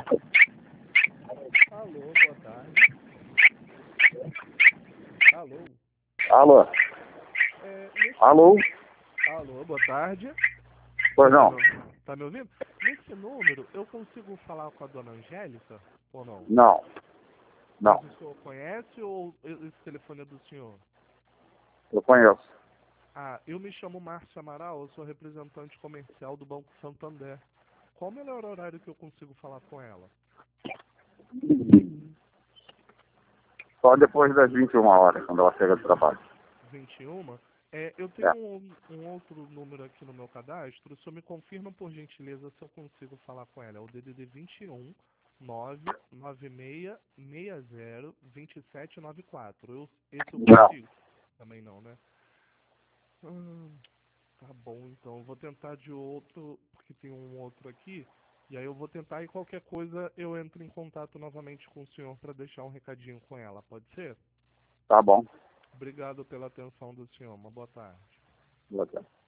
Alô, boa tarde. Alô. Alô? Alô? Alô, boa tarde. Pois não? Tá me ouvindo? Nesse número, eu consigo falar com a dona Angélica ou não? Não. Não. Mas o senhor conhece ou esse telefone é do senhor? Eu conheço. Ah, eu me chamo Márcio Amaral, eu sou representante comercial do Banco Santander. Qual o melhor horário que eu consigo falar com ela? Só depois das 21 horas, quando ela chega do trabalho. 21? Eu É. tenho um outro número aqui no meu cadastro. O senhor me confirma, por gentileza, se eu consigo falar com ela. É o DDD 21 99660 2794. Esse eu Não. consigo. Também não, né? Tá bom, então. Eu vou tentar de outro, porque tem um outro aqui. E aí eu vou tentar e qualquer coisa eu entro em contato novamente com o senhor para deixar um recadinho com ela. Pode ser? Tá bom. Obrigado pela atenção do senhor. Uma boa tarde. Boa tarde.